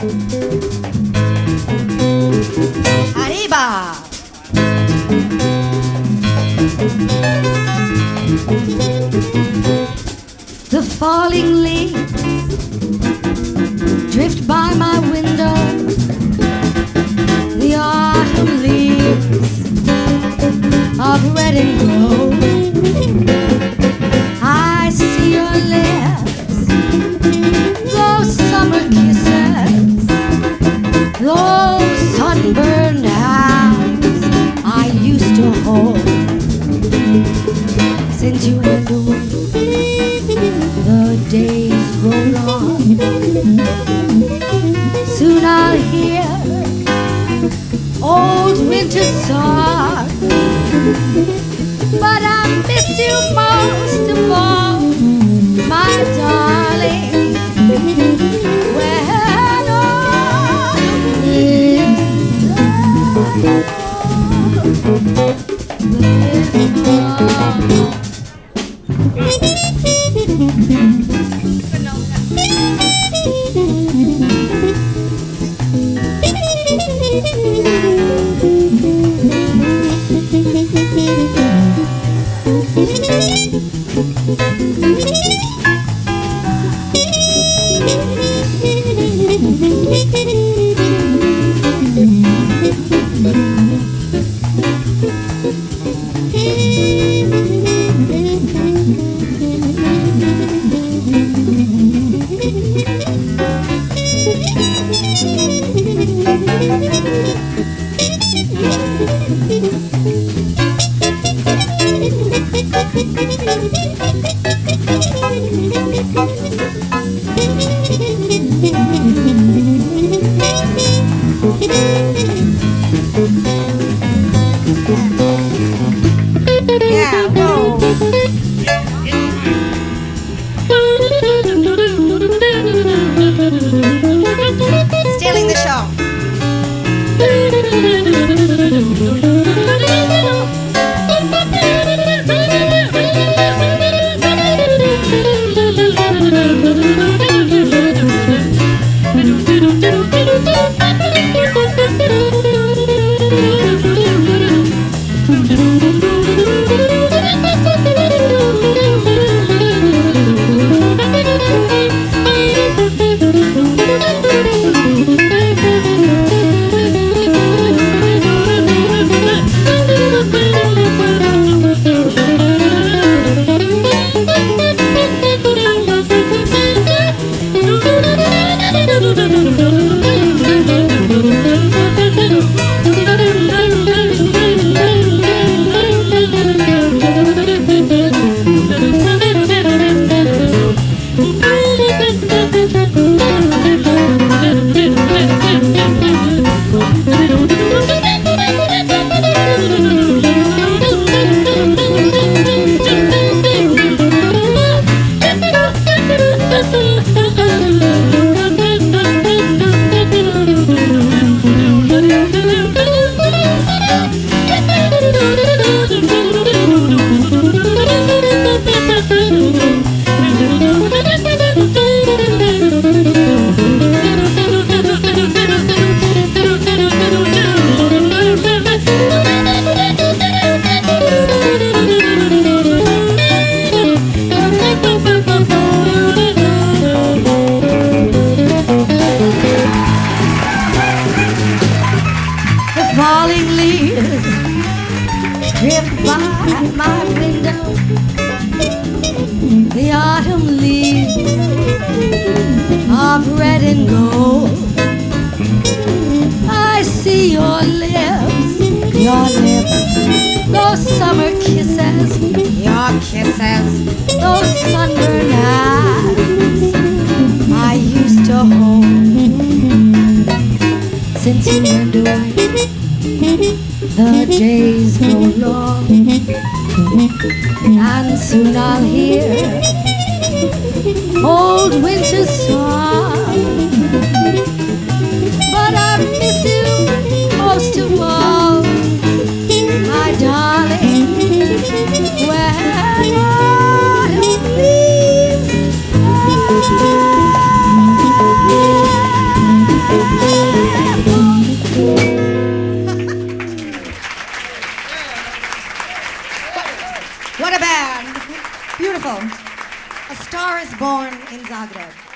Arriba! The falling leaves drift by my window. The autumn leaves of red and gold. I see your lips, those summer kisses, those sunburned hands I used to hold. Since you went away, the days roll on. Soon I'll hear old winter song, but I miss you most of all, my darling. When autumn leaves yeah, whoa. Stealing the show. Falling leaves drift by my window. The autumn leaves of red and gold. I see your lips, those summer kisses, your kisses, those sunburned hands I used to hold. Since you went away, the days go long, and soon I'll hear old winter song. But I miss you most of all, my darling. When autumn leaves a band. Beautiful. A Star is Born in Zagreb.